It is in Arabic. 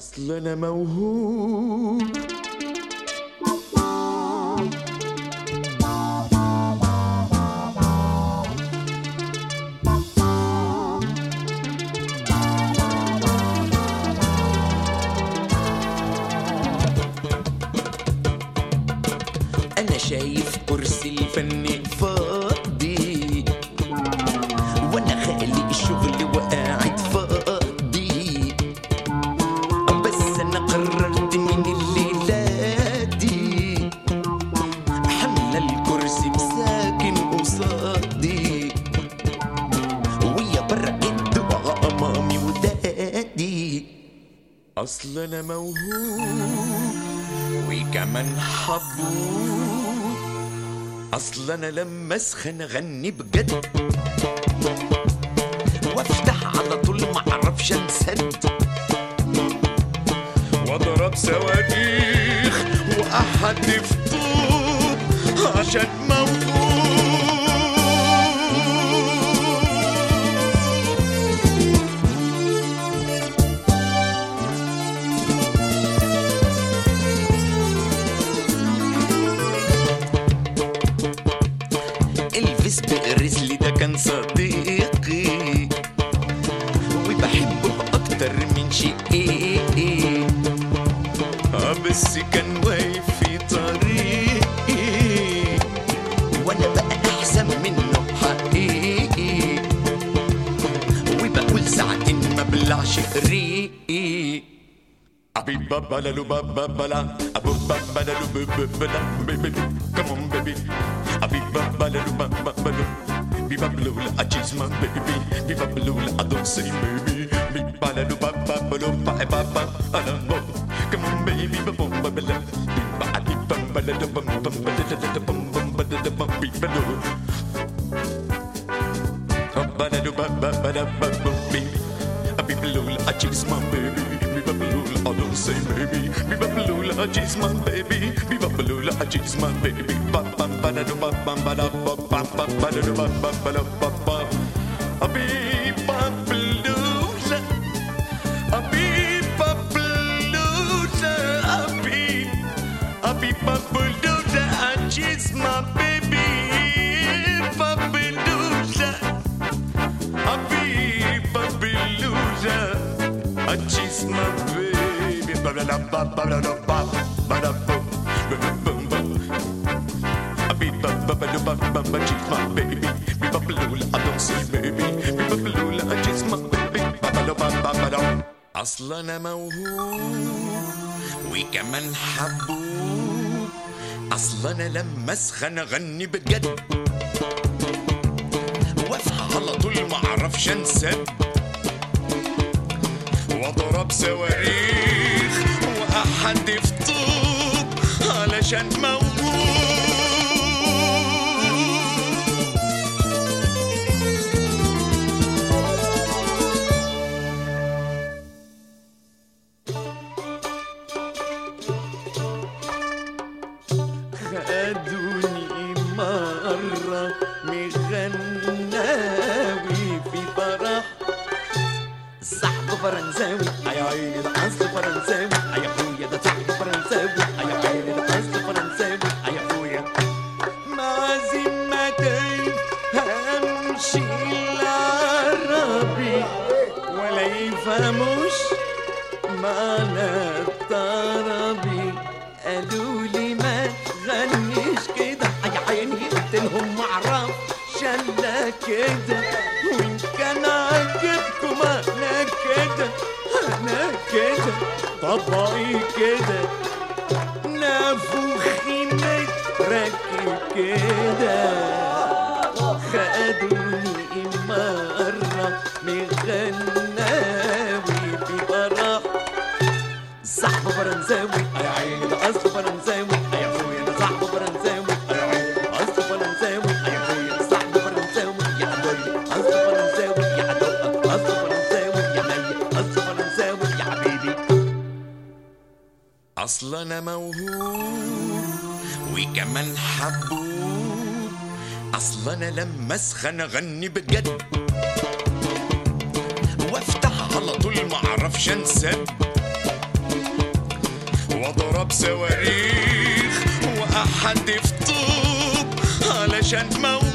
اصل انا موهوب. انا شايف كرسي الفن فاضي وانا خالق الشغل وقاعد فاضي، بس انا قررت من الليلة دي حمل الكرسي مساكن قصادي، ويا برا الدعاء مامي ودادي. اصل انا موهوب وكمان حبوب، اصل انا لما اسخن اغني بجد وافتح على طول معرفش انسد، واضرب صواريخ واحدف طوب عشان موهوب. الفيس بقرسلي ده كان صديقي وبحبه اكتر من شيء، بس كان واقف في طريقي وانا بقى احسن منه حقيقي، وبقول ساعتين ما بلعش ريقي. أبي بابا لالو بابا بلا أبو بابا لالو بابا بيبي come on baby. أبي بابا لالو بابا بلا بيبا بلولا I choose my baby بيبا بلولا I don't say baby بيبا لالو بابا بلو بابا أنا مو come on baby بابا بلا بيبا علي بابا لالو بابا بلا بابا بابا بيبا لو بابا لالو بابا بلا بابا بيبي أبي بلولا I choose my baby I don't say baby, be babbalula, I chase my baby, be babbalula, I chase my baby, ba ba ba da do ba ba ba da ba ba ba ba da do ba ba ba da ba ba. I be babbalula, I be babbalula, I be babbalula, I chase my baby, babbalula, I be babbalula, I chase my baby. اصل انا موهوب وكمان حبوب، اصل انا لما اسخن اغني بجد وافتح على طول معرفش انسد، واضرب صواريخ واحدف طوب علشان موهوب. خدوني مرة مغناوي في فرح صاحب فرنساوي، يا عيني ده اصل فرنساوي، يا اخويا ده صاحب فرنساوي، يا عيني ده اصل فرنساوي، يا اخويا معزم ما تفهمش العربي ولا يفهموش معنى الطربي، قالوا لي ما تغنيش كده، يا عيني قلت لهم معرفش الا كده، وان كان عاجبكم انا كده انا كده طبعي كده نافوخي متركب كده. خدوني مرة مغناوي في فرح صاحب فرنساوي، يا عيني ده اصل فرنساوي، يا اخويا ده صاحب فرنساوي، يا عيني اصل فرنساوي، يا اخويا ده صاحب فرنساوي، يا حبايبي اصل فرنساوي، يا عدوقك اصل فرنساوي، يا ميت اصل فرنساوي، يا حبيبي. اصل انا موهوب وكمان حبوب، اصل انا لما اسخن اغني بجد وافتح على طول معرفش انسد، واضرب صواريخ واحدف طوب علشان موت